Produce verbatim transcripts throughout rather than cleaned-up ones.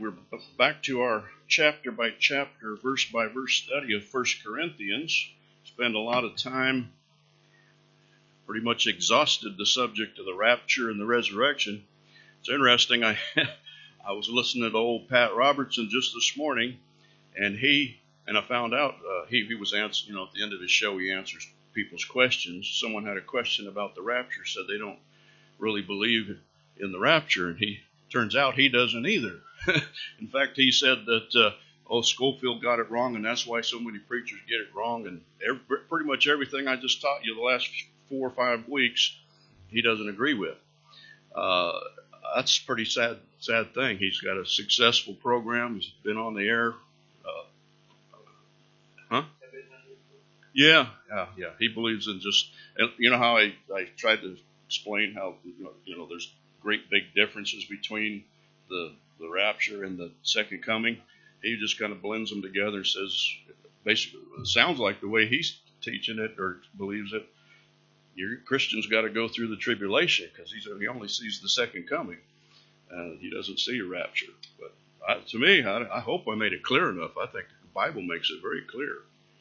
We're back to our chapter by chapter, verse by verse study of First Corinthians. Spend a lot of time, pretty much exhausted the subject of the rapture and the resurrection. It's interesting. I I was listening to old Pat Robertson just this morning, and he and I found out uh, he he was answering. You know, at the end of his show, he answers people's questions. Someone had a question about the rapture, said they don't really believe in the rapture, and he turns out he doesn't either. In fact, he said that, uh, oh, Schofield got it wrong, and that's why so many preachers get it wrong. And every, pretty much everything I just taught you the last four or five weeks, he doesn't agree with. Uh, that's a pretty sad, sad thing. He's got a successful program. He's been on the air. Uh, huh? Yeah, yeah, yeah. He believes in just, and you know how I, I tried to explain how, you know, you know, there's great big differences between the the rapture and the second coming. He just kind of blends them together and says, basically, it sounds like the way he's teaching it or believes it, your Christian's got to go through the tribulation because he only sees the second coming. Uh, he doesn't see a rapture. But I, to me, I, I hope I made it clear enough. I think the Bible makes it very clear.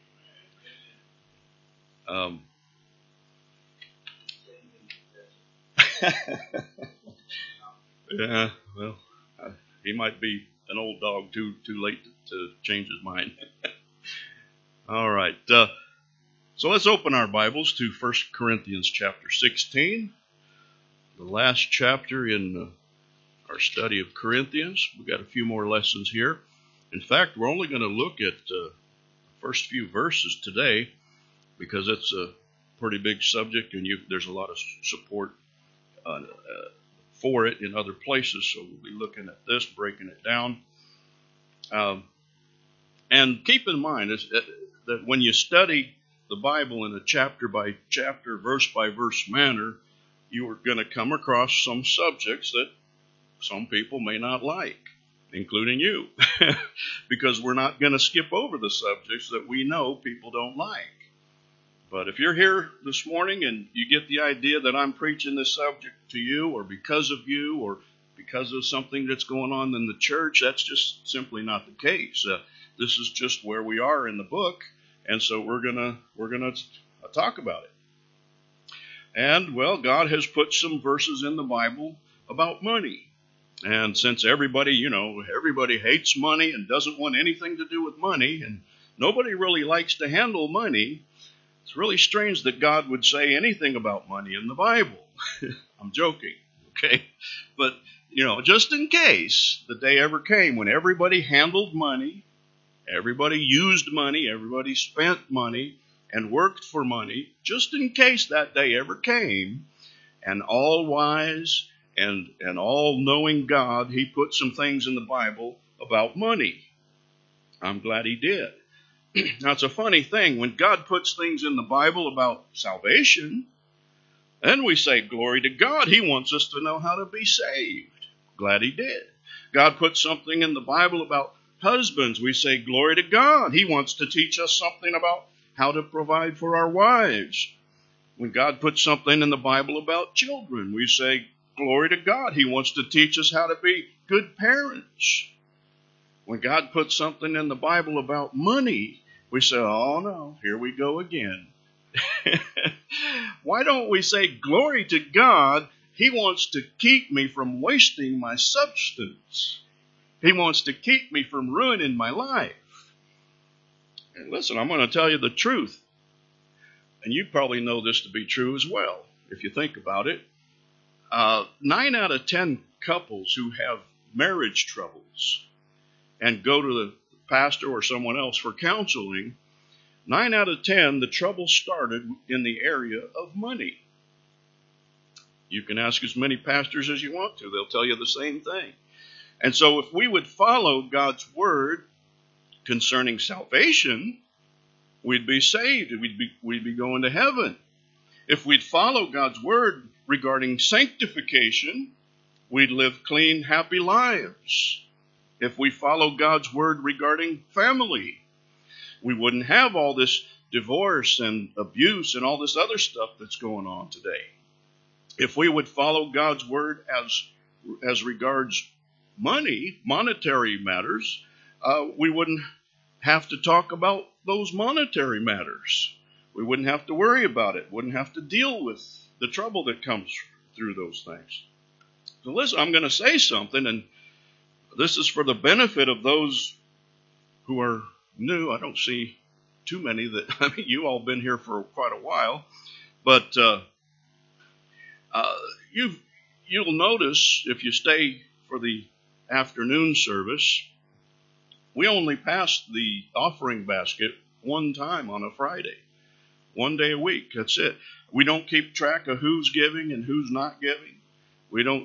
Um, yeah, well, I, he might be an old dog too too late to, to change his mind. All right. Uh, so let's open our Bibles to First Corinthians chapter sixteen, the last chapter in uh, our study of Corinthians. We've got a few more lessons here. In fact, we're only going to look at uh, the first few verses today because it's a pretty big subject and you, there's a lot of support uh, uh, for it in other places, so we'll be looking at this, breaking it down. Um, and keep in mind is that, that when you study the Bible in a chapter by chapter, verse by verse manner, you are going to come across some subjects that some people may not like, including you, because we're not going to skip over the subjects that we know people don't like. But if you're here this morning and you get the idea that I'm preaching this subject to you or because of you or because of something that's going on in the church, that's just simply not the case. Uh, this is just where we are in the book, and so we're gonna we're gonna talk about it. And well, God has put some verses in the Bible about money, and since everybody, you know, everybody hates money and doesn't want anything to do with money, and nobody really likes to handle money. It's really strange that God would say anything about money in the Bible. I'm joking, okay? But, you know, just in case the day ever came when everybody handled money, everybody used money, everybody spent money and worked for money, just in case that day ever came, and all-wise and, and all-knowing God, he put some things in the Bible about money. I'm glad he did. Now, it's a funny thing. When God puts things in the Bible about salvation, then we say, glory to God. He wants us to know how to be saved. Glad he did. God put something in the Bible about husbands. We say, glory to God. He wants to teach us something about how to provide for our wives. When God puts something in the Bible about children, we say, glory to God. He wants to teach us how to be good parents. When God puts something in the Bible about money, we say, oh no, here we go again. Why don't we say, glory to God, he wants to keep me from wasting my substance. He wants to keep me from ruining my life. And listen, I'm going to tell you the truth. And you probably know this to be true as well, if you think about it. Uh, nine out of ten couples who have marriage troubles and go to the pastor or someone else for counseling, nine out of ten, the trouble started in the area of money. You can ask as many pastors as you want to. They'll tell you the same thing. And so if we would follow God's word concerning salvation, we'd be saved. We'd be, we'd be going to heaven. If we'd follow God's word regarding sanctification, we'd live clean, happy lives. If we follow God's word regarding family, we wouldn't have all this divorce and abuse and all this other stuff that's going on today. If we would follow God's word as, as regards money, monetary matters, uh, we wouldn't have to talk about those monetary matters. We wouldn't have to worry about it. Wouldn't have to deal with the trouble that comes through those things. So listen, I'm going to say something, and this is for the benefit of those who are new. I don't see too many that, I mean, you all been here for quite a while, but uh, uh, you've, you'll notice if you stay for the afternoon service, we only pass the offering basket one time on a Friday, one day a week. That's it. We don't keep track of who's giving and who's not giving. We don't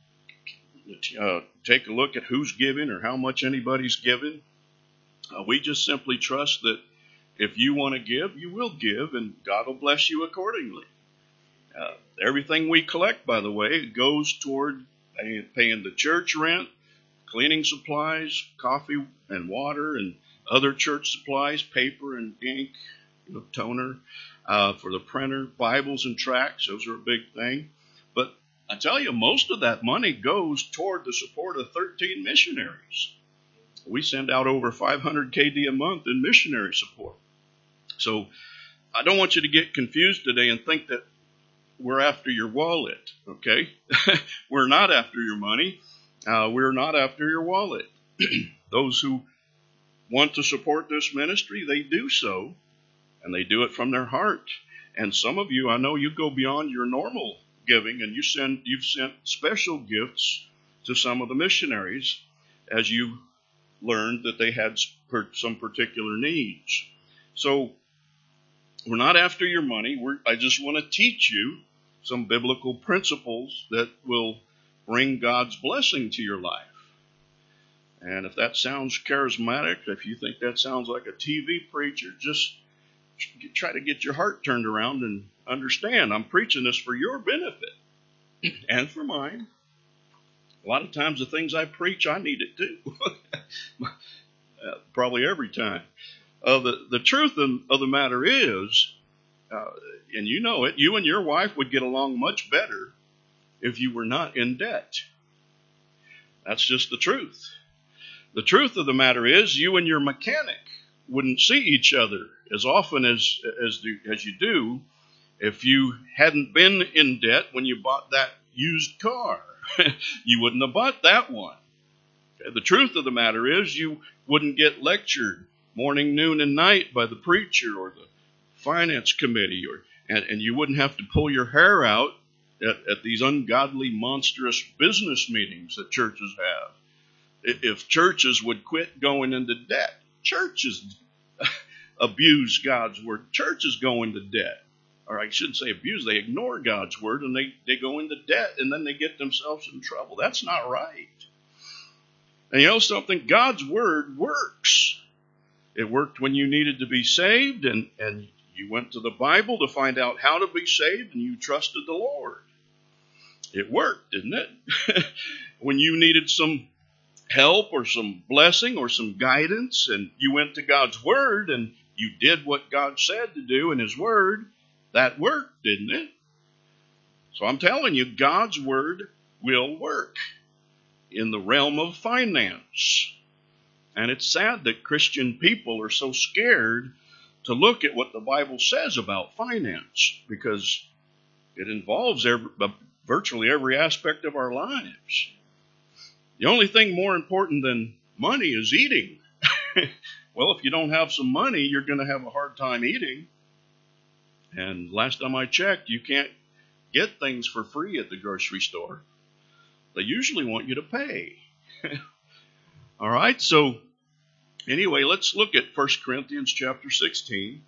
uh, take a look at who's giving or how much anybody's giving. Uh, we just simply trust that if you want to give, you will give, and God will bless you accordingly. Uh, everything we collect, by the way, goes toward paying, paying the church rent, cleaning supplies, coffee and water, and other church supplies, paper and ink, you know, toner, uh, for the printer, Bibles and tracts. Those are a big thing. But I tell you, most of that money goes toward the support of thirteen missionaries. We send out over five hundred K D a month in missionary support. So I don't want you to get confused today and think that we're after your wallet, okay? We're not after your money. Uh, we're not after your wallet. Those who want to support this ministry, they do so, and they do it from their heart. And some of you, I know you go beyond your normal giving, and you send, you've sent special gifts to some of the missionaries as you learned that they had some particular needs. So we're not after your money. We're, I just want to teach you some biblical principles that will bring God's blessing to your life. And if that sounds charismatic, if you think that sounds like a T V preacher, just try to get your heart turned around and understand I'm preaching this for your benefit and for mine. A lot of times the things I preach, I need it too. uh, probably every time. Uh, the, the truth of, of the matter is, uh, and you know it, you and your wife would get along much better if you were not in debt. That's just the truth. The truth of the matter is, you and your mechanic wouldn't see each other as often as as, do, as you do if you hadn't been in debt when you bought that used car. You wouldn't have bought that one. The truth of the matter is, you wouldn't get lectured morning, noon, and night by the preacher or the finance committee, or and, and you wouldn't have to pull your hair out at, at these ungodly, monstrous business meetings that churches have. If churches would quit going into debt, churches abuse God's word. Churches go into debt. Or I shouldn't say abuse, they ignore God's word and they, they go into debt and then they get themselves in trouble. That's not right. And you know something? God's word works. It worked when you needed to be saved, and, and you went to the Bible to find out how to be saved, and you trusted the Lord. It worked, didn't it? When you needed some help or some blessing or some guidance, and you went to God's word and you did what God said to do in his word, that worked, didn't it? So I'm telling you, God's word will work in the realm of finance. And it's sad that Christian people are so scared to look at what the Bible says about finance, because it involves every, virtually every aspect of our lives. The only thing more important than money is eating. Well, if you don't have some money, you're going to have a hard time eating. And last time I checked, you can't get things for free at the grocery store. They usually want you to pay. All right, so anyway, let's look at First Corinthians chapter sixteen.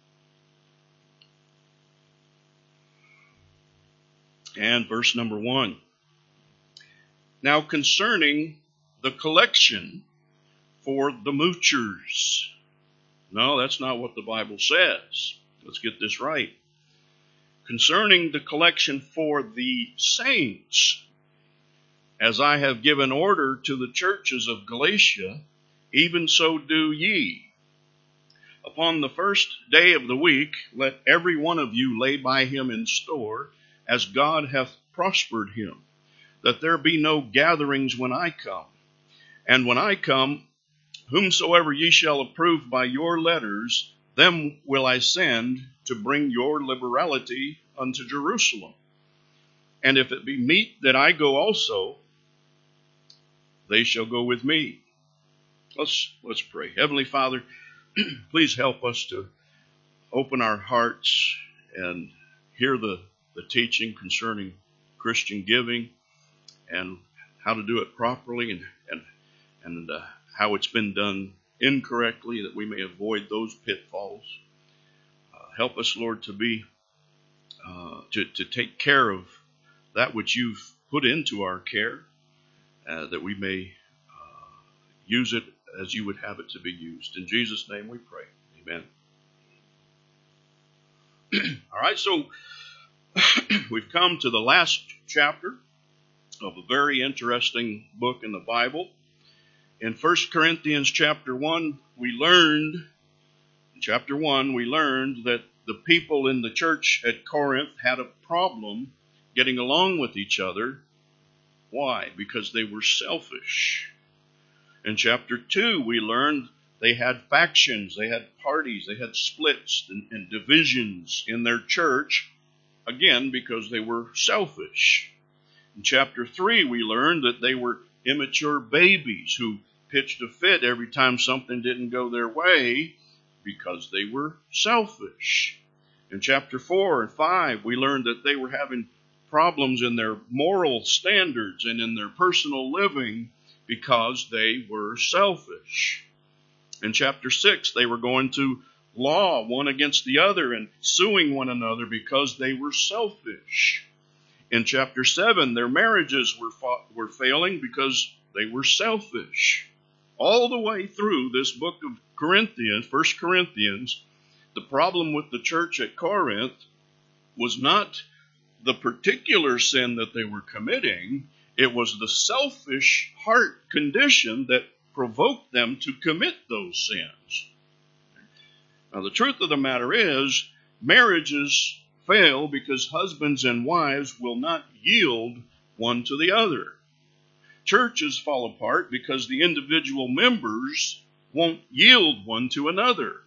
And verse number one. Now concerning the collection for the moochers. No, that's not what the Bible says. Let's get this right. Concerning the collection for the saints, as I have given order to the churches of Galatia, even so do ye. Upon the first day of the week, let every one of you lay by him in store, as God hath prospered him, that there be no gatherings when I come. And when I come, whomsoever ye shall approve by your letters, them will I send to bring your liberality unto Jerusalem. And if it be meet that I go also, they shall go with me. Let's, let's pray. Heavenly Father, please help us to open our hearts and hear the, the teaching concerning Christian giving and how to do it properly and, and, and uh, how it's been done incorrectly, that we may avoid those pitfalls. Uh, help us, Lord, to be uh, to, to take care of that which you've put into our care, uh, that we may uh, use it as you would have it to be used. In Jesus' name we pray. Amen. All right, so we've come to the last chapter of a very interesting book in the Bible. In First Corinthians chapter one, we learned, in chapter one, we learned that the people in the church at Corinth had a problem getting along with each other. Why? Because they were selfish. In chapter two, we learned they had factions, they had parties, they had splits and, and divisions in their church, again, because they were selfish. In chapter three, we learned that they were immature babies who pitched a fit every time something didn't go their way because they were selfish. In chapter four and five, we learned that they were having problems in their moral standards and in their personal living because they were selfish. In chapter six, they were going to law one against the other and suing one another because they were selfish. In chapter seven, their marriages were fa- were failing because they were selfish. All the way through this book of Corinthians, First Corinthians, the problem with the church at Corinth was not the particular sin that they were committing. It was the selfish heart condition that provoked them to commit those sins. Now, the truth of the matter is, marriages fail because husbands and wives will not yield one to the other. Churches fall apart because the individual members won't yield one to another.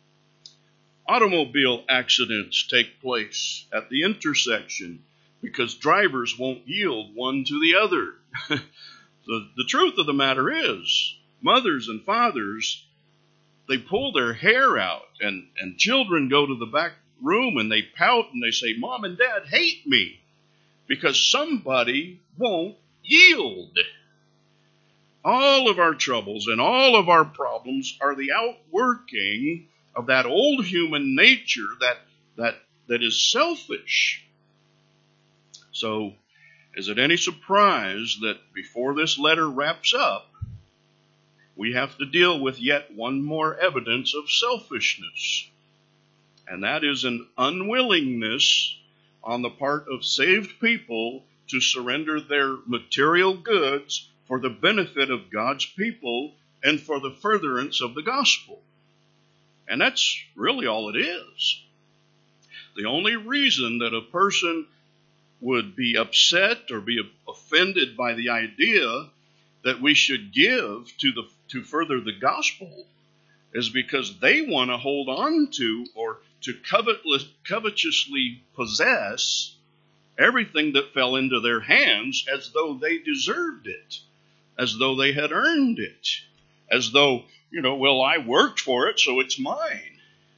Automobile accidents take place at the intersection because drivers won't yield one to the other. the, the truth of the matter is, mothers and fathers, they pull their hair out, and, and children go to the back room and they pout and they say, Mom and Dad hate me because somebody won't yield. All of our troubles and all of our problems are the outworking of that old human nature that that that is selfish. So, is it any surprise that before this letter wraps up, we have to deal with yet one more evidence of selfishness? And that is an unwillingness on the part of saved people to surrender their material goods for the benefit of God's people and for the furtherance of the gospel. And that's really all it is. The only reason that a person would be upset or be offended by the idea that we should give to the to further the gospel is because they want to hold on to or to covetless, covetously possess everything that fell into their hands as though they deserved it, as though they had earned it, as though, you know, well, I worked for it, so it's mine.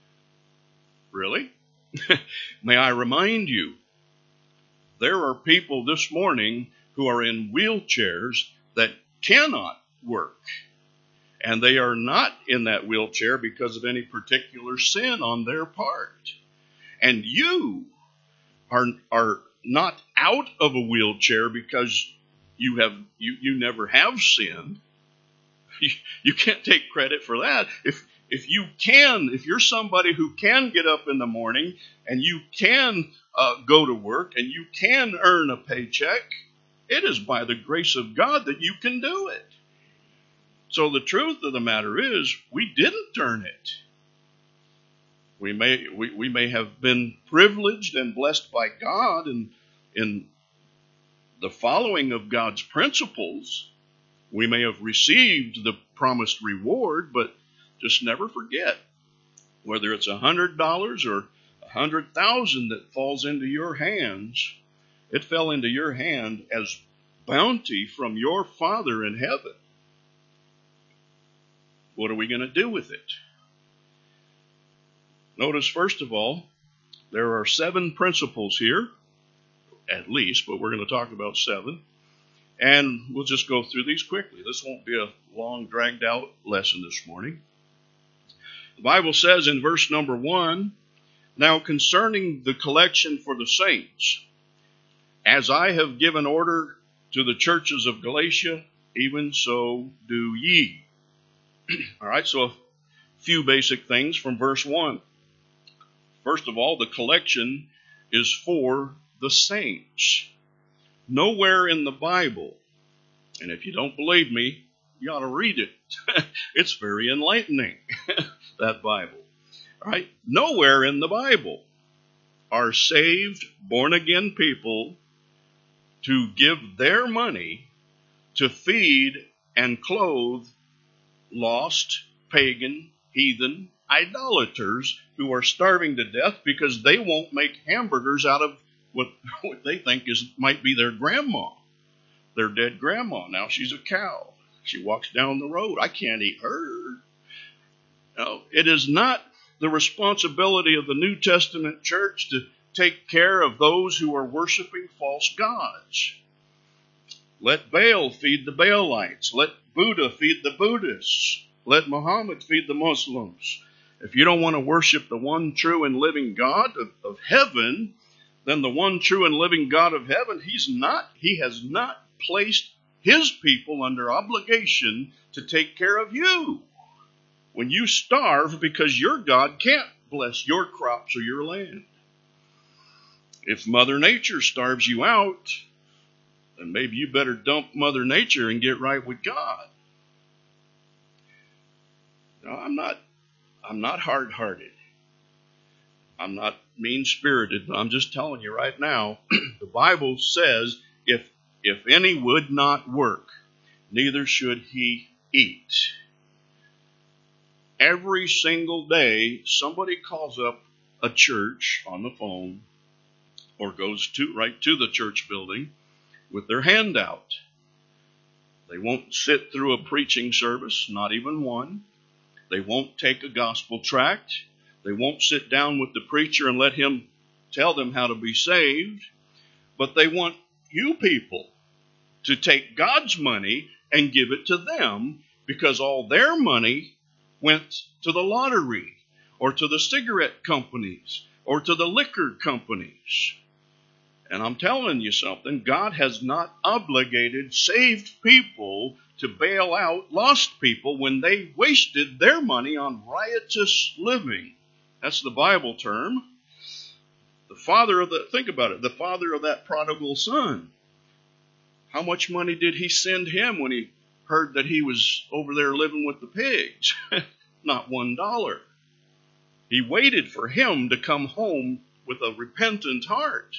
Really? May I remind you, there are people this morning who are in wheelchairs that cannot work. And they are not in that wheelchair because of any particular sin on their part. And you are, are not out of a wheelchair because you have you, you never have sinned. You, you can't take credit for that. If if you can, if you're somebody who can get up in the morning and you can uh, go to work and you can earn a paycheck, it is by the grace of God that you can do it. So the truth of the matter is, we didn't earn it. We may we, we may have been privileged and blessed by God in in the following of God's principles, We may have received the promised reward, but just never forget, whether it's a hundred dollars or a hundred thousand that falls into your hands, it fell into your hand as bounty from your Father in heaven. What are we going to do with it? Notice, first of all, there are seven principles here, at least, but we're going to talk about seven. And we'll just go through these quickly. This won't be a long, dragged-out lesson this morning. The Bible says in verse number one, "Now concerning the collection for the saints, as I have given order to the churches of Galatia, even so do ye." All right, so a few basic things from verse one. First of all, the collection is for the saints. Nowhere in the Bible, and if you don't believe me, you ought to read it. It's very enlightening, that Bible. All right? Nowhere in the Bible are saved, born-again people to give their money to feed and clothe lost, pagan, heathen, idolaters who are starving to death because they won't make hamburgers out of what, what they think is might be their grandma, their dead grandma. Now she's a cow. She walks down the road. I can't eat her. No, it is not the responsibility of the New Testament church to take care of those who are worshiping false gods. Let Baal feed the Baalites. Let Buddha feed the Buddhists. Let Muhammad feed the Muslims. If you don't want to worship the one true and living God of, of heaven, then the one true and living God of heaven, he's not, he has not placed his people under obligation to take care of you. When you starve because your God can't bless your crops or your land. If Mother Nature starves you out, then maybe you better dump Mother Nature and get right with God. Now, I'm not, I'm not hard-hearted. I'm not mean-spirited. I'm just telling you right now, the Bible says, if, if any would not work, neither should he eat. Every single day, somebody calls up a church on the phone or goes to right to the church building with their hand out. They won't sit through a preaching service, not even one. They won't take a gospel tract. They won't sit down with the preacher and let him tell them how to be saved. But they want you people to take God's money and give it to them because all their money went to the lottery or to the cigarette companies or to the liquor companies. And I'm telling you something, God has not obligated saved people to bail out lost people when they wasted their money on riotous living. That's the Bible term. The father of the, think about it, the father of that prodigal son. How much money did he send him when he heard that he was over there living with the pigs? Not one dollar. He waited for him to come home with a repentant heart.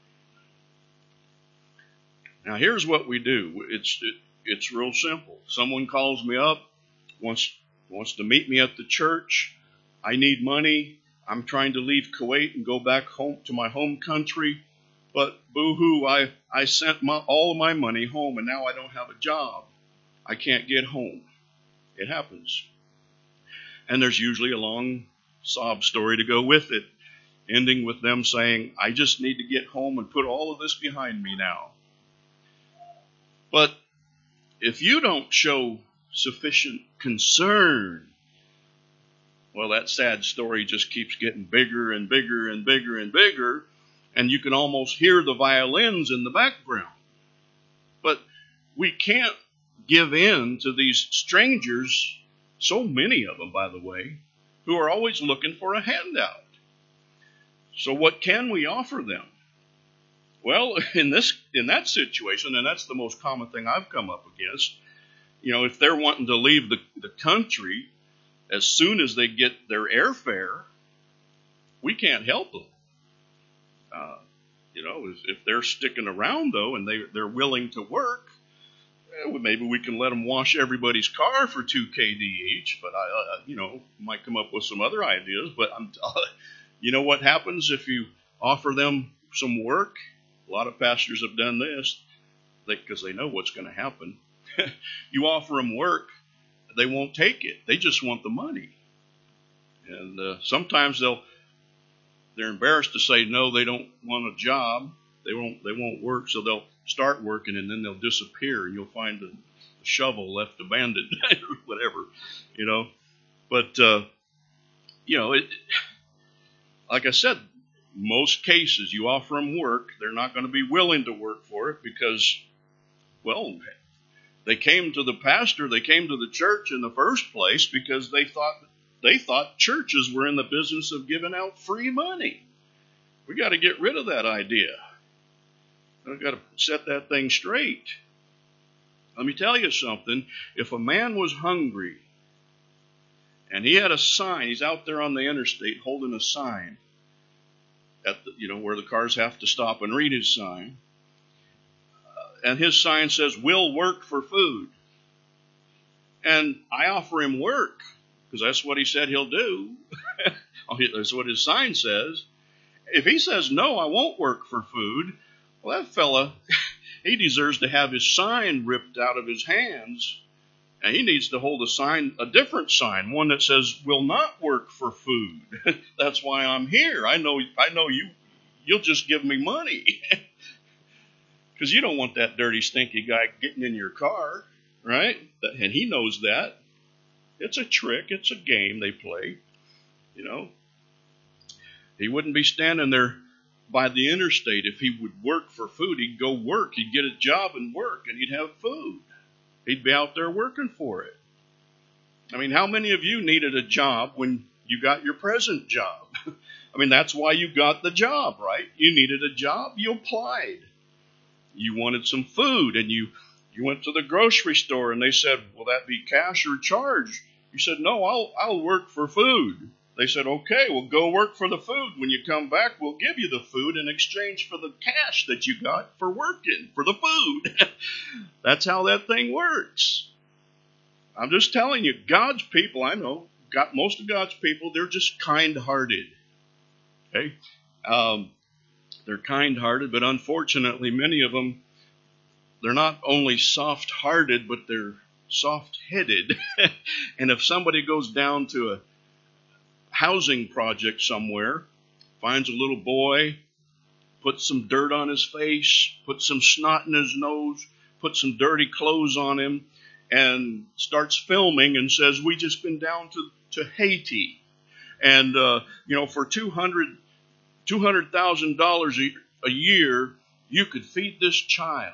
Now here's what we do. It's it, it's real simple. Someone calls me up, wants wants to meet me at the church. I need money. I'm trying to leave Kuwait and go back home to my home country. But boo-hoo, I, I sent my, all of my money home and now I don't have a job. I can't get home. It happens. And there's usually a long sob story to go with it, ending with them saying, I just need to get home and put all of this behind me now. But if you don't show sufficient concern, well, that sad story just keeps getting bigger and bigger and bigger and bigger, and you can almost hear the violins in the background. But we can't give in to these strangers, so many of them, by the way, who are always looking for a handout. So what can we offer them? Well, in this in that situation, and that's the most common thing I've come up against, you know, if they're wanting to leave the, the country as soon as they get their airfare, we can't help them. Uh, you know, if they're sticking around, though, and they, they're willing to work, well, maybe we can let them wash everybody's car for two K D each, but I, uh, you know, might come up with some other ideas. But I'm, uh, you know what happens if you offer them some work? A lot of pastors have done this because they, they know what's going to happen. You offer them work, they won't take it. They just want the money, and uh, sometimes they'll they're embarrassed to say no. They don't want a job. They won't they won't work, so they'll start working and then they'll disappear, and you'll find the shovel left abandoned or whatever, you know. But uh, you know, it, like I said, most cases you offer them work, they're not going to be willing to work for it because, well, they came to the pastor, they came to the church in the first place because they thought they thought churches were in the business of giving out free money. We got to get rid of that idea. I've got to set that thing straight. Let me tell you something. If a man was hungry and he had a sign, he's out there on the interstate holding a sign at the, you know, where the cars have to stop and read his sign. Uh, and his sign says, "We'll work for food." And I offer him work because that's what he said he'll do. That's what his sign says. If he says, "No, I won't work for food," well, that fella, he deserves to have his sign ripped out of his hands, and he needs to hold a sign, a different sign, one that says, "Will not work for food." That's why I'm here. I know, I know you, you'll just give me money, because you don't want that dirty, stinky guy getting in your car, right? And he knows that. It's a trick. It's a game they play, you know. He wouldn't be standing there by the interstate. If he would work for food, he'd go work. He'd get a job and work, and he'd have food. He'd be out there working for it. I mean, how many of you needed a job when you got your present job? I mean, that's why you got the job, right? You needed a job, you applied. You wanted some food, and you, you went to the grocery store, and they said, "Will that be cash or charge?" You said, "No, I'll, I'll work for food." They said, "Okay, well, go work for the food. When you come back, we'll give you the food in exchange for the cash that you got for working for the food." That's how that thing works. I'm just telling you, God's people, I know, got most of God's people, they're just kind-hearted. Okay? Um, they're kind-hearted, but unfortunately, many of them, they're not only soft-hearted, but they're soft-headed. And if somebody goes down to a housing project somewhere, finds a little boy, puts some dirt on his face, puts some snot in his nose, puts some dirty clothes on him, and starts filming and says, "We just been down to, to Haiti. And, uh, you know, for two hundred thousand dollars a, a year, you could feed this child."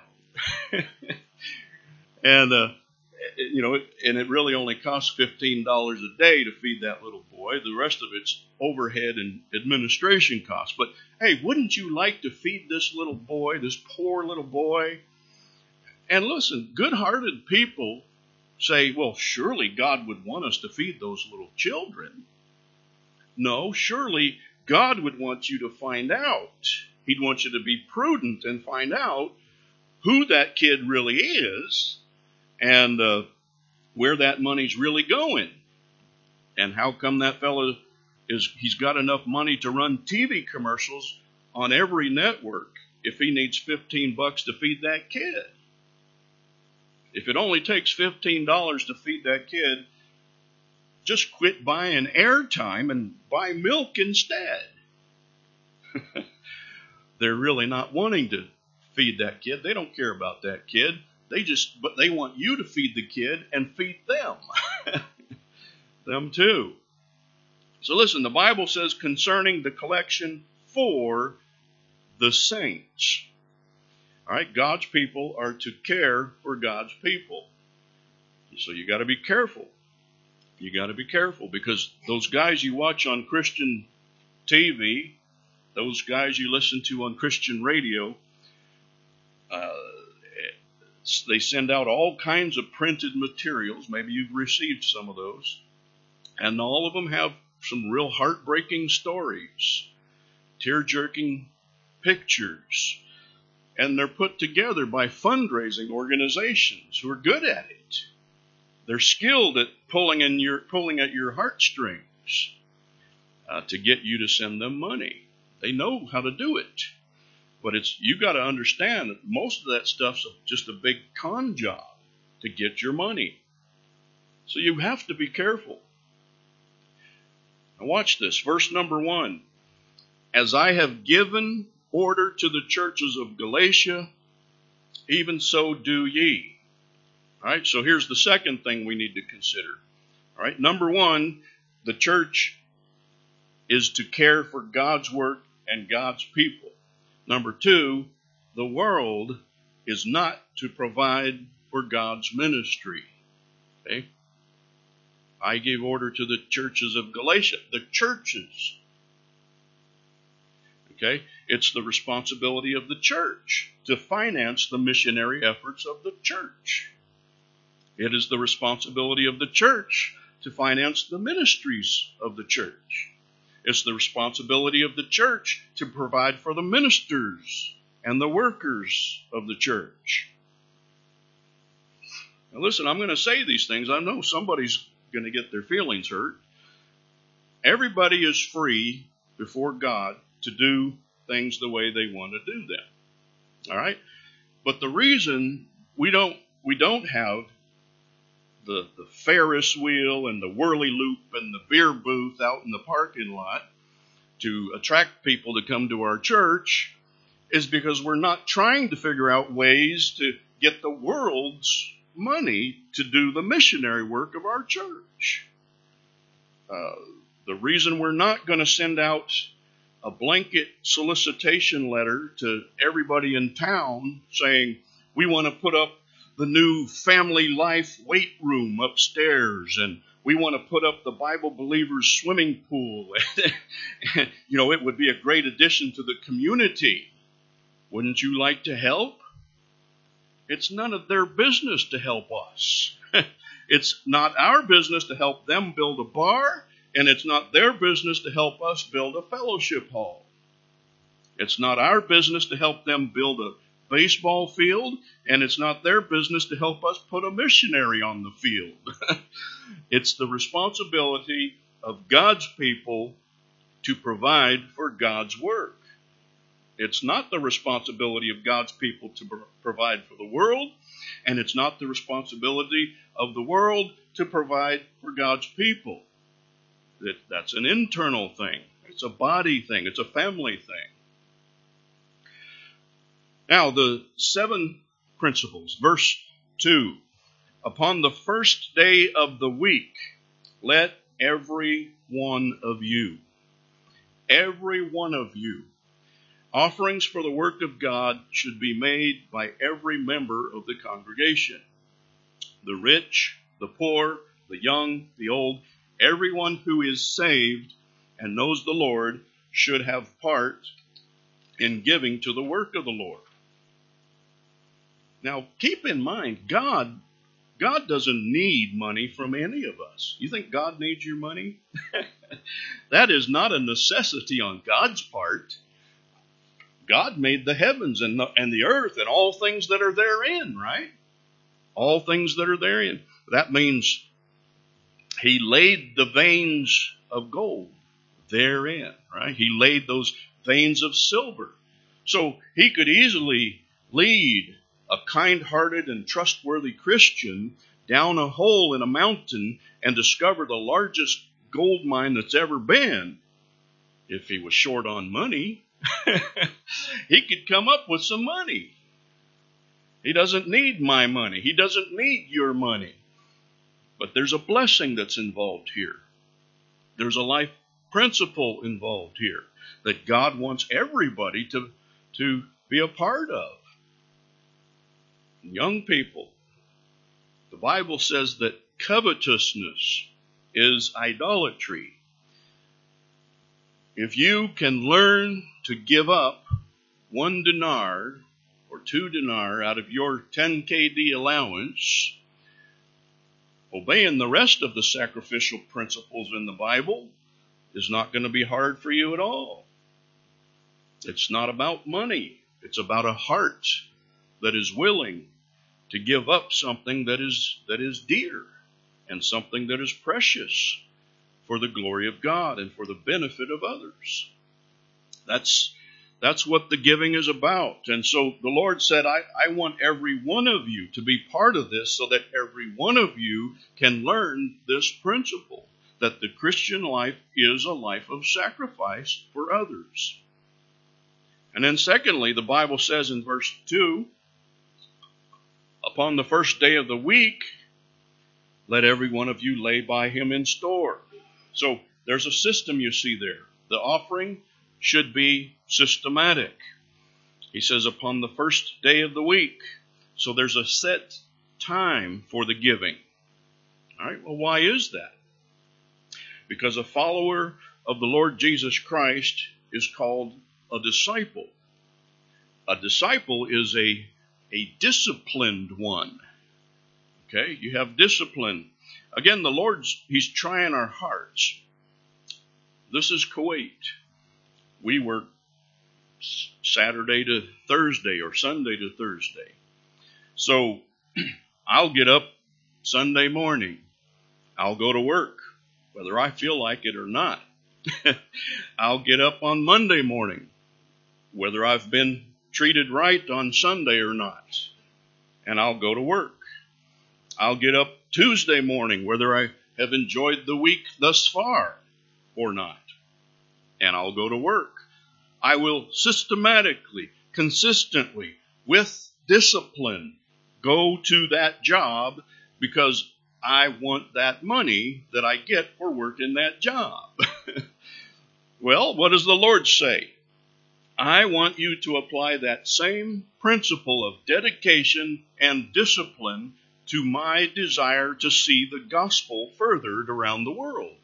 And, uh, you know, and it really only costs fifteen dollars a day to feed that little boy. The rest of it's overhead and administration costs. But, hey, wouldn't you like to feed this little boy, this poor little boy? And listen, good-hearted people say, "Well, surely God would want us to feed those little children." No, surely God would want you to find out. He'd want you to be prudent and find out who that kid really is, and uh, where that money's really going. And how come that fellow is, he's got enough money to run T V commercials on every network if he needs fifteen bucks to feed that kid? If it only takes fifteen dollars to feed that kid, just quit buying airtime and buy milk instead. They're really not wanting to feed that kid. They don't care about that kid. They just, but they want you to feed the kid and feed them. Them too. So listen, the Bible says concerning the collection for the saints. All right, God's people are to care for God's people. So you got to be careful. You got to be careful, because those guys you watch on Christian T V, those guys you listen to on Christian radio, uh, they send out all kinds of printed materials. Maybe you've received some of those. And all of them have some real heartbreaking stories, tear-jerking pictures, and they're put together by fundraising organizations who are good at it. They're skilled at pulling in your pulling at your heartstrings uh, to get you to send them money. They know how to do it, but it's you got to understand that most of that stuff's just a big con job to get your money. So you have to be careful. Now watch this, verse number one. As I have given order to the churches of Galatia, even so do ye. All right, so here's the second thing we need to consider. All right, number one, the church is to care for God's work and God's people. Number two, the world is not to provide for God's ministry. Okay? I gave order to the churches of Galatia. The churches. Okay? It's the responsibility of the church to finance the missionary efforts of the church. It is the responsibility of the church to finance the ministries of the church. It's the responsibility of the church to provide for the ministers and the workers of the church. Now listen, I'm going to say these things. I know somebody's going to get their feelings hurt. Everybody is free before God to do things the way they want to do them. All right? But the reason we don't we don't have the, the Ferris wheel and the whirly loop and the beer booth out in the parking lot to attract people to come to our church is because we're not trying to figure out ways to get the world's money to do the missionary work of our church. Uh, the reason we're not going to send out a blanket solicitation letter to everybody in town saying we want to put up the new Family Life weight room upstairs, and we want to put up the Bible Believers swimming pool. You know, it would be a great addition to the community. Wouldn't you like to help? It's none of their business to help us. It's not our business to help them build a bar, and it's not their business to help us build a fellowship hall. It's not our business to help them build a baseball field, and it's not their business to help us put a missionary on the field. It's the responsibility of God's people to provide for God's work. It's not the responsibility of God's people to pro- provide for the world, and it's not the responsibility of the world to provide for God's people. That, that's an internal thing. It's a body thing. It's a family thing. Now, the seven principles. Verse two. Upon the first day of the week, let every one of you, every one of you, offerings for the work of God should be made by every member of the congregation. The rich, the poor, the young, the old, everyone who is saved and knows the Lord should have part in giving to the work of the Lord. Now, keep in mind, God, God doesn't need money from any of us. You think God needs your money? That is not a necessity on God's part. God made the heavens and the, and the earth and all things that are therein, right? All things that are therein. That means He laid the veins of gold therein, right? He laid those veins of silver. So He could easily lead a kind-hearted and trustworthy Christian down a hole in a mountain and discover the largest gold mine that's ever been. If he was short on money, he could come up with some money. He doesn't need my money. He doesn't need your money. But there's a blessing that's involved here. There's a life principle involved here that God wants everybody to, to be a part of. Young people, the Bible says that covetousness is idolatry. If you can learn to give up one dinar or two dinar out of your ten K D allowance, obeying the rest of the sacrificial principles in the Bible is not going to be hard for you at all. It's not about money. It's about a heart that is willing to give up something that is that is dear and something that is precious for the glory of God and for the benefit of others. That's that's what the giving is about. And so the Lord said, I, I want every one of you to be part of this so that every one of you can learn this principle, that the Christian life is a life of sacrifice for others. And then secondly, the Bible says in verse two, upon the first day of the week, let every one of you lay by him in store. So there's a system you see there. The offering should be systematic. He says upon the first day of the week. So there's a set time for the giving. All right, well, why is that? Because a follower of the Lord Jesus Christ is called a disciple. A disciple is a, a disciplined one. Okay, you have discipline. Again, the Lord's, He's trying our hearts. This is Kuwait. We work Saturday to Thursday or Sunday to Thursday. So I'll get up Sunday morning. I'll go to work, whether I feel like it or not. I'll get up on Monday morning, whether I've been treated right on Sunday or not, and I'll go to work. I'll get up Tuesday morning, whether I have enjoyed the week thus far or not, and I'll go to work. I will systematically, consistently, with discipline, go to that job because I want that money that I get for working that job. Well, what does the Lord say? I want you to apply that same principle of dedication and discipline to my desire to see the gospel furthered around the world.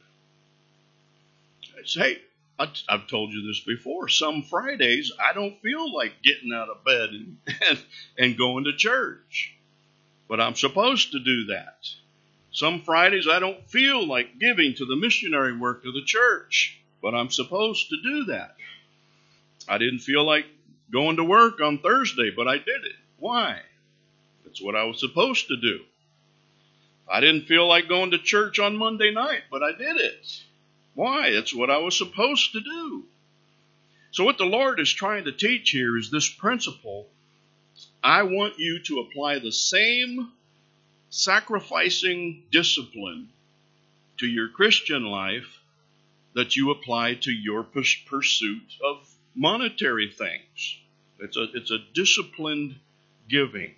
I say, hey, I've told you this before. Some Fridays, I don't feel like getting out of bed and, and, and going to church. But I'm supposed to do that. Some Fridays, I don't feel like giving to the missionary work of the church. But I'm supposed to do that. I didn't feel like going to work on Thursday, but I did it. Why? That's what I was supposed to do. I didn't feel like going to church on Monday night, but I did it. Why? It's what I was supposed to do. So what the Lord is trying to teach here is this principle. I want you to apply the same sacrificing discipline to your Christian life that you apply to your pursuit of monetary things. It's a, it's a disciplined giving.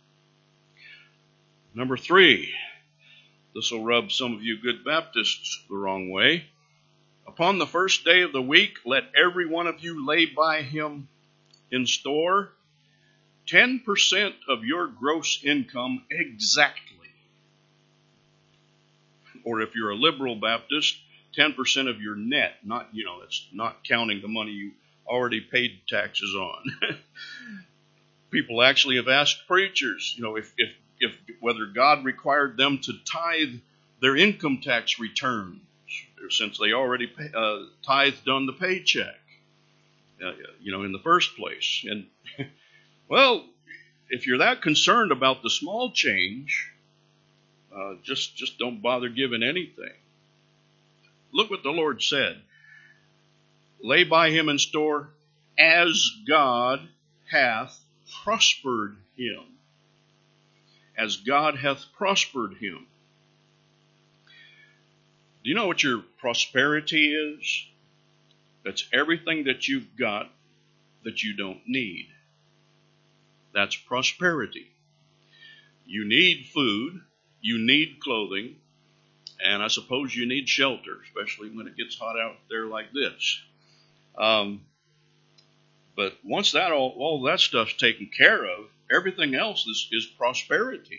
Number three, this will rub some of you good Baptists the wrong way. Upon the first day of the week, let every one of you lay by him in store ten percent of your gross income exactly. Or if you're a liberal Baptist, ten percent of your net, not, you know, it's not counting the money you already paid taxes on. People actually have asked preachers, you know, if, if, if whether God required them to tithe their income tax returns, since they already pay, uh, tithed on the paycheck, uh, you know, in the first place. And, well, if you're that concerned about the small change, uh, just, just don't bother giving anything. Look what the Lord said. Lay by him in store as God hath prospered him. As God hath prospered him. Do you know what your prosperity is? That's everything that you've got that you don't need. That's prosperity. You need food. You need clothing. And I suppose you need shelter, especially when it gets hot out there like this. Um, but once that all, all that stuff's taken care of, everything else is, is prosperity.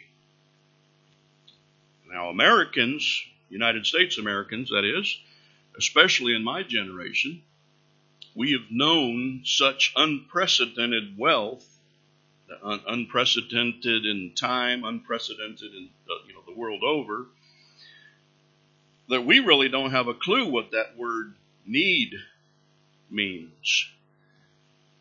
Now, Americans, United States Americans, that is, especially in my generation, we have known such unprecedented wealth, un- unprecedented in time, unprecedented in uh, you know the world over, that we really don't have a clue what that word need means.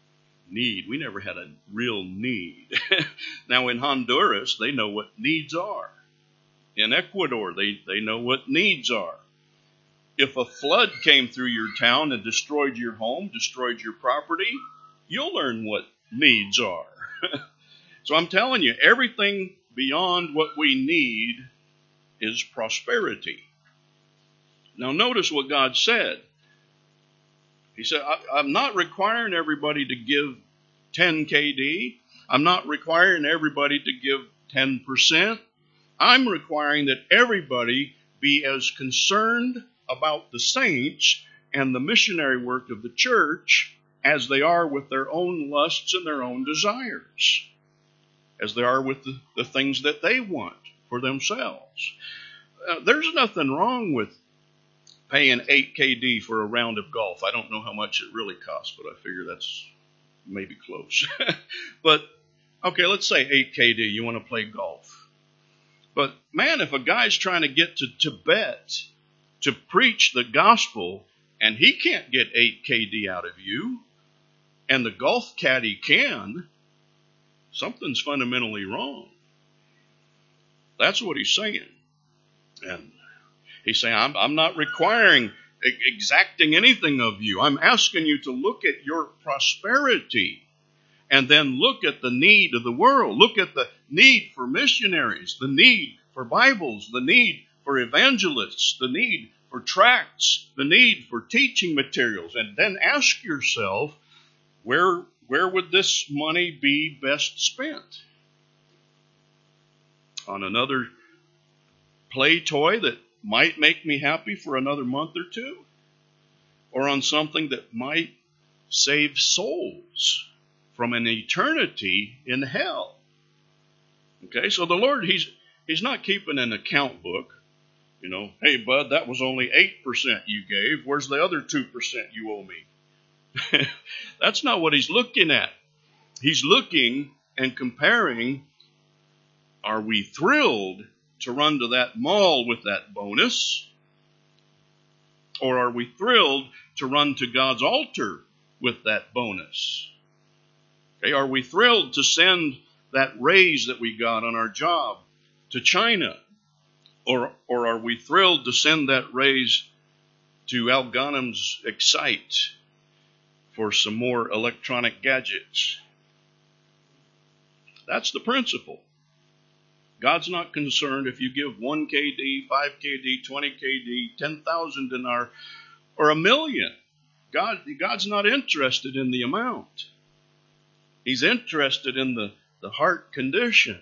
Need. We never had a real need. Now in Honduras, they know what needs are. In Ecuador, they, they know what needs are. If a flood came through your town and destroyed your home, destroyed your property, you'll learn what needs are. So I'm telling you, everything beyond what we need is prosperity. Now notice what God said. He said, I'm not requiring everybody to give ten K D. I'm not requiring everybody to give ten percent. I'm requiring that everybody be as concerned about the saints and the missionary work of the church as they are with their own lusts and their own desires, as they are with the, the things that they want for themselves. Uh, there's nothing wrong with paying eight K D for a round of golf. I don't know how much it really costs, but I figure that's maybe close. But, okay, let's say eight K D, you want to play golf. But, man, if a guy's trying to get to Tibet to preach the gospel, and he can't get eight K D out of you, and the golf caddy can, something's fundamentally wrong. That's what he's saying. And he's saying, I'm, I'm not requiring, exacting anything of you. I'm asking you to look at your prosperity and then look at the need of the world. Look at the need for missionaries, the need for Bibles, the need for evangelists, the need for tracts, the need for teaching materials. And then ask yourself, where, where would this money be best spent? On another play toy that might make me happy for another month or two? Or on something that might save souls from an eternity in hell? Okay, so the Lord, He's He's not keeping an account book. You know, hey, bud, that was only eight percent you gave. Where's the other two percent you owe me? That's not what He's looking at. He's looking and comparing, are we thrilled to run to that mall with that bonus? Or are we thrilled to run to God's altar with that bonus? Okay, are we thrilled to send that raise that we got on our job to China? Or, or are we thrilled to send that raise to Al Ghanem's Excite for some more electronic gadgets? That's the principle. God's not concerned if you give one K D, five K D, twenty K D, ten thousand dinar, or a million. God, God's not interested in the amount. He's interested in the, the heart condition.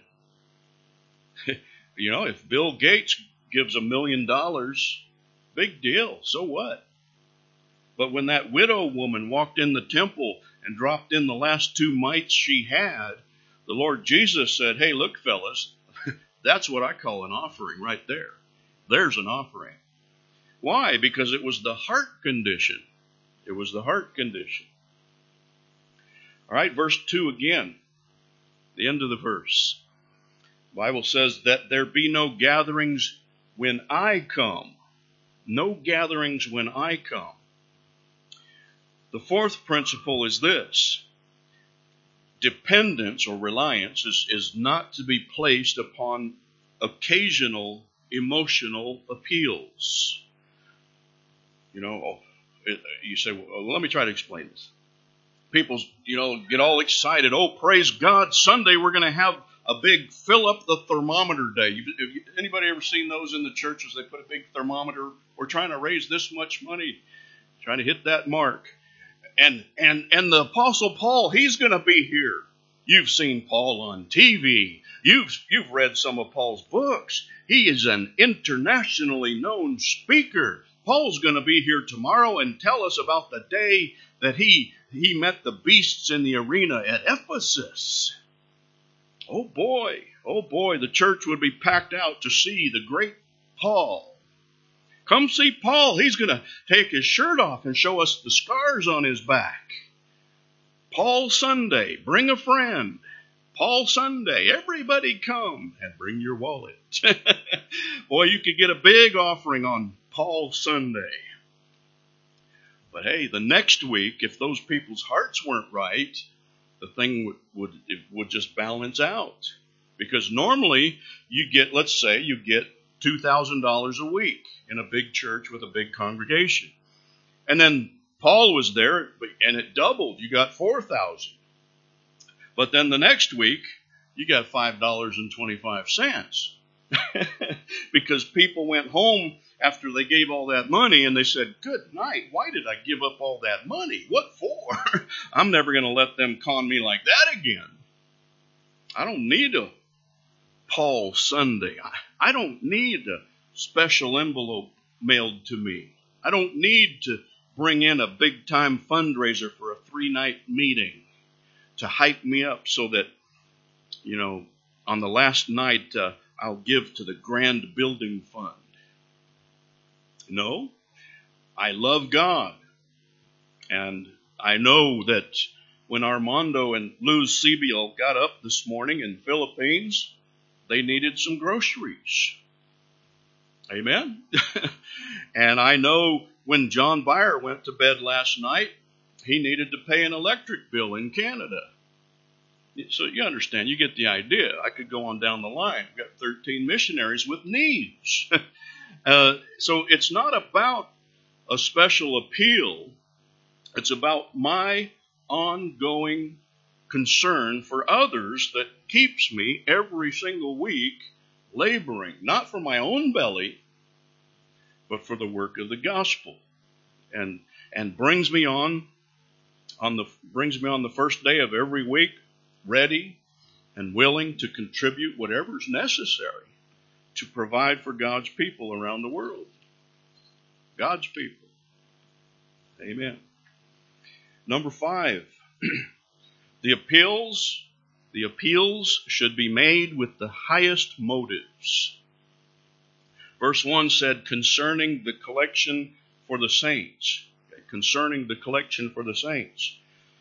You know, if Bill Gates gives a million dollars, big deal, so what? But when that widow woman walked in the temple and dropped in the last two mites she had, the Lord Jesus said, hey, look, fellas, that's what I call an offering right there. There's an offering. Why? Because it was the heart condition. It was the heart condition. All right, verse two again, the end of the verse. The Bible says that there be no gatherings when I come. No gatherings when I come. The fourth principle is this. Dependence or reliance is, is not to be placed upon occasional emotional appeals. You know, you say, well, let me try to explain this. People, you know, get all excited. Oh, praise God, Sunday we're going to have a big fill up the thermometer day. You, you, anybody ever seen those in the churches? They put a big thermometer. We're trying to raise this much money, trying to hit that mark. And and and the Apostle Paul, he's going to be here. You've seen Paul on T V. You've you've read some of Paul's books. He is an internationally known speaker. Paul's going to be here tomorrow and tell us about the day that he he met the beasts in the arena at Ephesus. Oh boy, oh boy, the church would be packed out to see the great Paul. Come see Paul. He's going to take his shirt off and show us the scars on his back. Paul Sunday, bring a friend. Paul Sunday, everybody come and bring your wallet. Boy, you could get a big offering on Paul Sunday. But hey, the next week, if those people's hearts weren't right, the thing would, would, it would just balance out. Because normally you get, let's say you get two thousand dollars a week in a big church with a big congregation. And then Paul was there and it doubled. You got four thousand dollars. But then the next week you got five dollars and twenty-five cents. Because people went home after they gave all that money and they said, good night, why did I give up all that money? What for? I'm never going to let them con me like that again. I don't need a Paul Sunday. I, I don't need a special envelope mailed to me. I don't need to bring in a big time fundraiser for a three night meeting to hype me up so that, you know, on the last night, uh, I'll give to the grand building fund. No, I love God. And I know that when Armando and Luz Sibiel got up this morning in Philippines, they needed some groceries. Amen. And I know when John Byer went to bed last night, he needed to pay an electric bill in Canada. So you understand, you get the idea. I could go on down the line. I've got thirteen missionaries with needs. uh, so it's not about a special appeal. It's about my ongoing concern for others that keeps me every single week laboring, not for my own belly, but for the work of the gospel. And and brings me on on the brings me on the first day of every week ready and willing to contribute whatever is necessary to provide for God's people around the world. God's people. Amen. Number five, the appeals, the appeals should be made with the highest motives. Verse one said, concerning the collection for the saints. Okay, concerning the collection for the saints.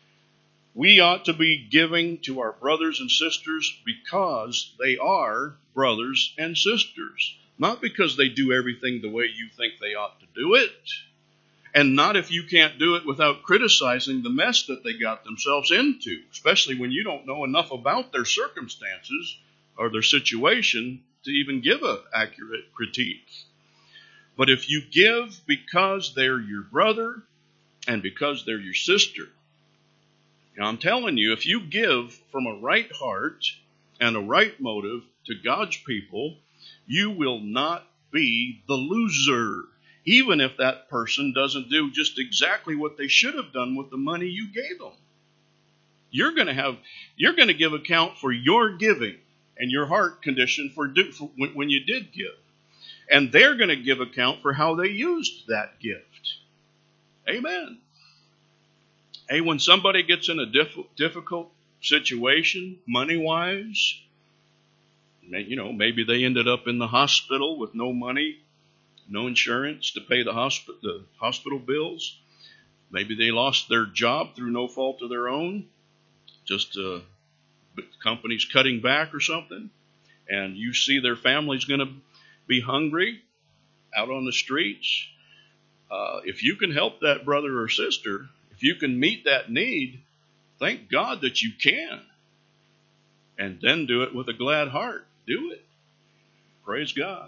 We ought to be giving to our brothers and sisters because they are brothers and sisters. Not because they do everything the way you think they ought to do it. And not if you can't do it without criticizing the mess that they got themselves into. Especially when you don't know enough about their circumstances or their situation to even give an accurate critique. But if you give because they're your brother and because they're your sister, now, I'm telling you, if you give from a right heart and a right motive to God's people, you will not be the loser, even if that person doesn't do just exactly what they should have done with the money you gave them. You're going to have, you're going to give account for your giving and your heart condition for, do, for when, when you did give. And they're going to give account for how they used that gift. Amen. Hey, when somebody gets in a diff- difficult situation, money-wise, you know, maybe they ended up in the hospital with no money, no insurance to pay the, hosp- the hospital bills. Maybe they lost their job through no fault of their own, just uh, companies cutting back or something, and you see their family's going to be hungry out on the streets. Uh, if you can help that brother or sister, if you can meet that need, thank God that you can. And then do it with a glad heart. Do it. Praise God.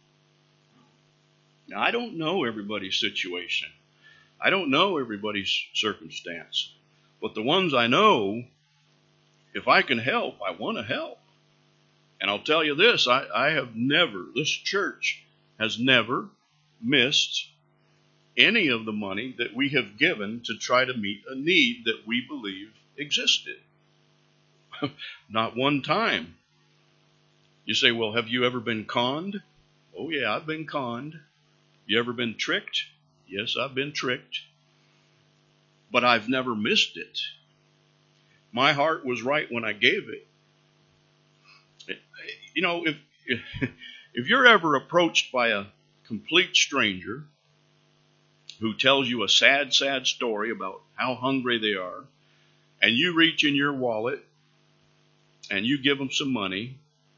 Now, I don't know everybody's situation. I don't know everybody's circumstance. But the ones I know, if I can help, I want to help. And I'll tell you this, I, I have never, this church has never missed any of the money that we have given to try to meet a need that we believe existed. Not one time. You say, well, have you ever been conned? Oh, yeah, I've been conned. You ever been tricked? Yes, I've been tricked. But I've never missed it. My heart was right when I gave it. You know, if if you're ever approached by a complete stranger who tells you a sad, sad story about how hungry they are, and you reach in your wallet and you give them some money,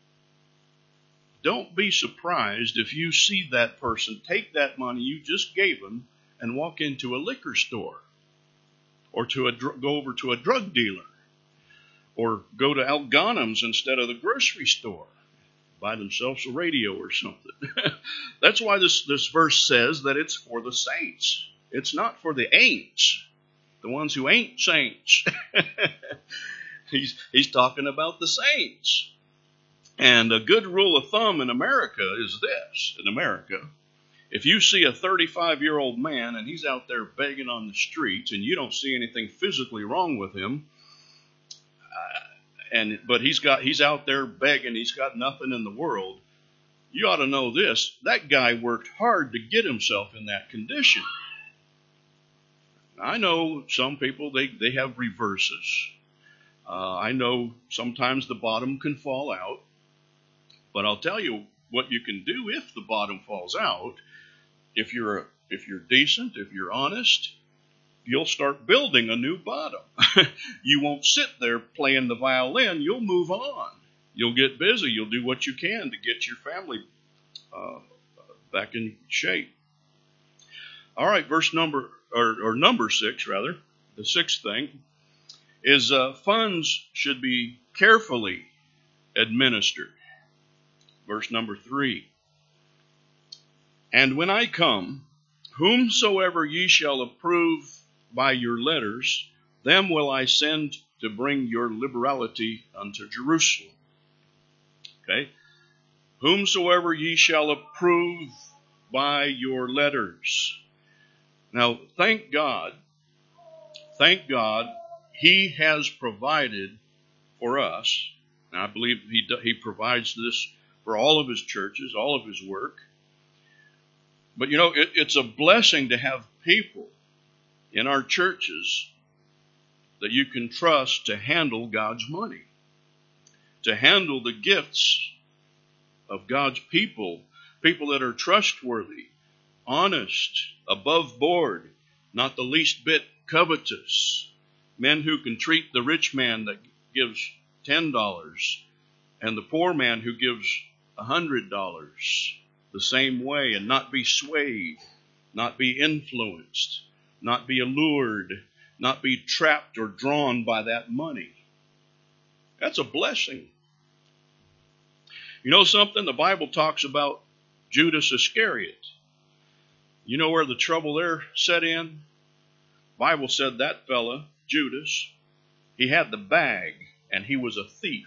don't be surprised if you see that person take that money you just gave them and walk into a liquor store or to a, go over to a drug dealer. or go to Al Ghanem's instead of the grocery store, buy themselves a radio or something. That's why this, this verse says that it's for the saints. It's not for the ain'ts, the ones who ain't saints. he's, he's talking about the saints. And a good rule of thumb in America is this. In America, if you see a thirty-five-year-old man and he's out there begging on the streets and you don't see anything physically wrong with him, uh, and but he's got he's out there begging, he's got nothing in the world, you ought to know this. That guy worked hard to get himself in that condition. I know some people, they, they have reverses. Uh, I know sometimes the bottom can fall out. But I'll tell you what you can do if the bottom falls out. If you're if you're decent, if you're honest, you'll start building a new bottom. You won't sit there playing the violin. You'll move on. You'll get busy. You'll do what you can to get your family uh, back in shape. All right, verse number or, or number six rather. The sixth thing is uh, funds should be carefully administered. Verse number three. And when I come, whomsoever ye shall approve by your letters, them will I send to bring your liberality unto Jerusalem. Okay? Whomsoever ye shall approve by your letters. Now, thank God, thank God, He has provided for us. And I believe He, he provides this for all of His churches, all of His work. But you know, it, it's a blessing to have people in our churches that you can trust to handle God's money, to handle the gifts of God's people, people that are trustworthy, honest, above board, not the least bit covetous, men who can treat the rich man that gives ten dollars and the poor man who gives a hundred dollars the same way, and not be swayed, not be influenced, not be allured, not be trapped or drawn by that money. That's a blessing. You know something? The Bible talks about Judas Iscariot. You know where the trouble there set in? The Bible said that fella, Judas, he had the bag and he was a thief.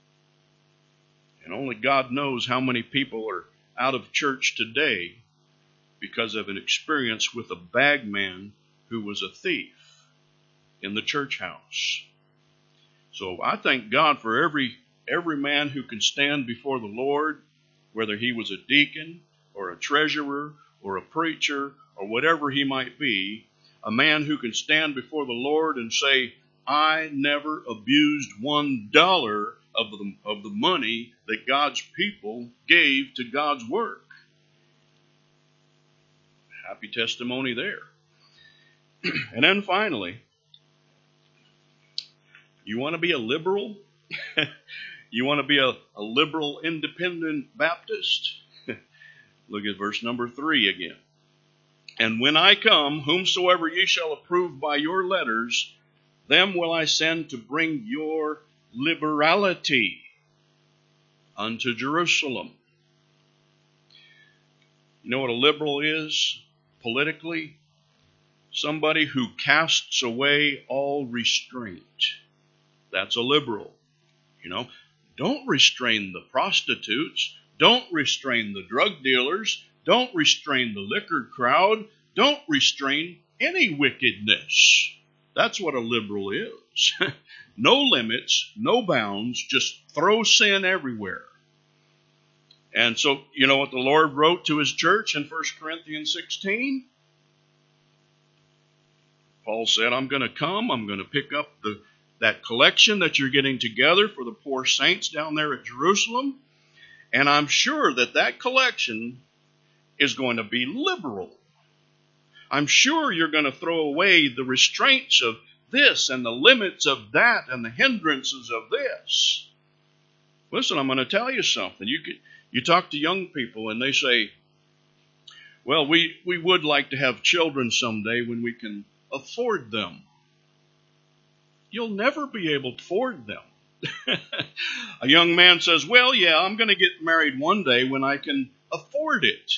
And only God knows how many people are out of church today because of an experience with a bagman who was a thief in the church house. So I thank God for every every man who can stand before the Lord, whether he was a deacon or a treasurer or a preacher or whatever he might be, a man who can stand before the Lord and say, I never abused one dollar of the, of the money that God's people gave to God's work. Happy testimony there. And then finally, you want to be a liberal? You want to be a, a liberal independent Baptist? Look at verse number three again. And when I come, whomsoever ye shall approve by your letters, them will I send to bring your liberality unto Jerusalem. You know what a liberal is politically? Somebody who casts away all restraint. That's a liberal. You know, don't restrain the prostitutes. Don't restrain the drug dealers. Don't restrain the liquor crowd. Don't restrain any wickedness. That's what a liberal is. No limits, no bounds, just throw sin everywhere. And so, you know what the Lord wrote to His church in First Corinthians sixteen? Paul said, I'm going to come, I'm going to pick up the that collection that you're getting together for the poor saints down there at Jerusalem, and I'm sure that that collection is going to be liberal. I'm sure you're going to throw away the restraints of this and the limits of that and the hindrances of this. Listen, I'm going to tell you something. You could, you talk to young people and they say, well, we, we would like to have children someday when we can afford them. you'll never be able to afford them. A young man says, well, yeah, I'm going to get married one day when I can afford it.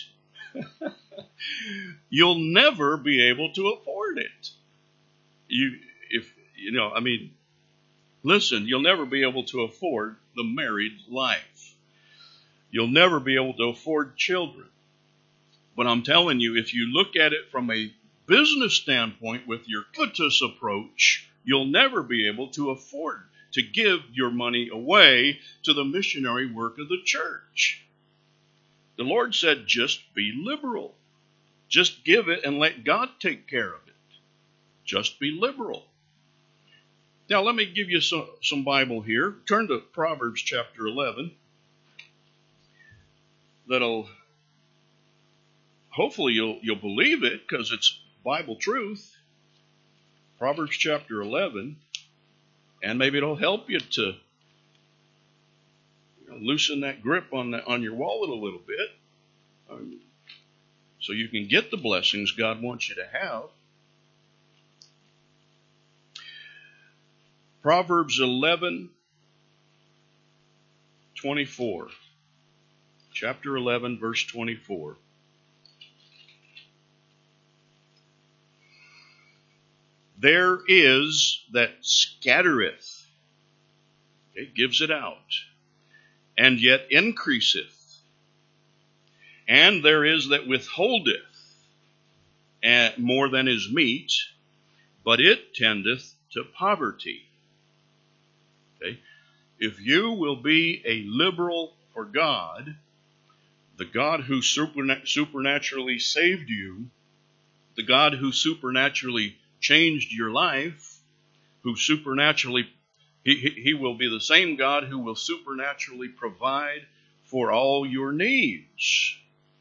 You'll never be able to afford it. You, if, you know, I mean, listen, you'll never be able to afford the married life. You'll never be able to afford children. But I'm telling you, if you look at it from a business standpoint with your covetous approach, you'll never be able to afford to give your money away to the missionary work of the church. The Lord said, just be liberal. Just give it and let God take care of it. Just be liberal. Now, let me give you some, some Bible here. Turn to Proverbs chapter eleven. That'll, hopefully you'll, you'll believe it because it's Bible truth. Proverbs chapter eleven. And maybe it'll help you to you know, loosen that grip on the, on your wallet a little bit, um, so you can get the blessings God wants you to have. Proverbs eleven twenty-four. Chapter eleven, verse twenty-four. There is that scattereth, it gives it out, and yet increaseth. And there is that withholdeth more than is meet, but it tendeth to poverty. Okay? If you will be a liberal for God, the God who supernaturally saved you, the God who supernaturally changed your life, who supernaturally, he, he, he will be the same God who will supernaturally provide for all your needs.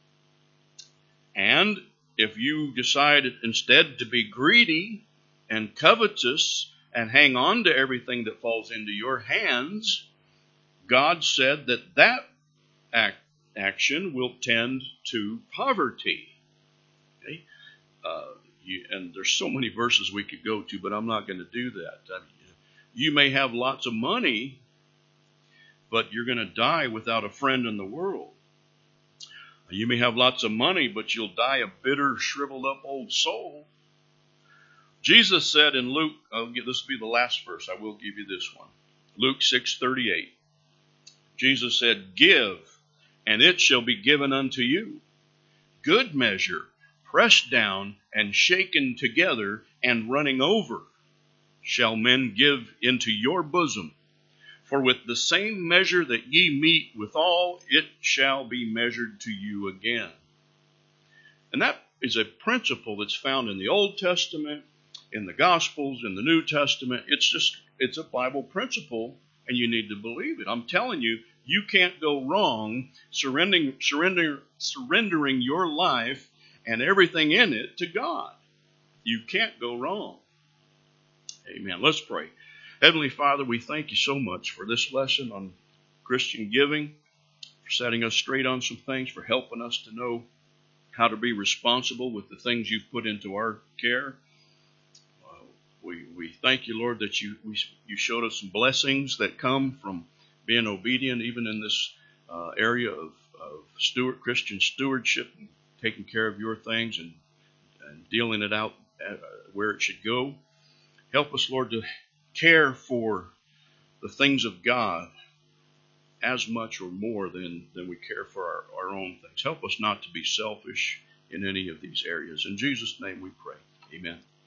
And if you decide instead to be greedy and covetous and hang on to everything that falls into your hands, God said that that act, action will tend to poverty. Okay? Uh, You, and there's so many verses we could go to, but I'm not going to do that. I mean, you may have lots of money, but you're going to die without a friend in the world. You may have lots of money, but you'll die a bitter, shriveled up old soul. Jesus said in Luke, I'll get, this will be the last verse, I will give you this one. Luke six thirty-eight. Jesus said, give, and it shall be given unto you. Good measure, pressed down and shaken together and running over, shall men give into your bosom. For with the same measure that ye meet withal, it shall be measured to you again. And that is a principle that's found in the Old Testament, in the Gospels, in the New Testament. It's just, it's a Bible principle, and you need to believe it. I'm telling you, you can't go wrong surrendering, surrender, surrendering your life and everything in it to God. You can't go wrong. Amen. Let's pray. Heavenly Father, we thank you so much for this lesson on Christian giving, for setting us straight on some things, for helping us to know how to be responsible with the things you've put into our care. Uh, we we thank you, Lord, that you we, you showed us some blessings that come from being obedient, even in this uh, area of, of steward Christian stewardship, and taking care of your things and, and dealing it out uh, where it should go. Help us, Lord, to care for the things of God as much or more than, than we care for our, our own things. Help us not to be selfish in any of these areas. In Jesus' name we pray. Amen.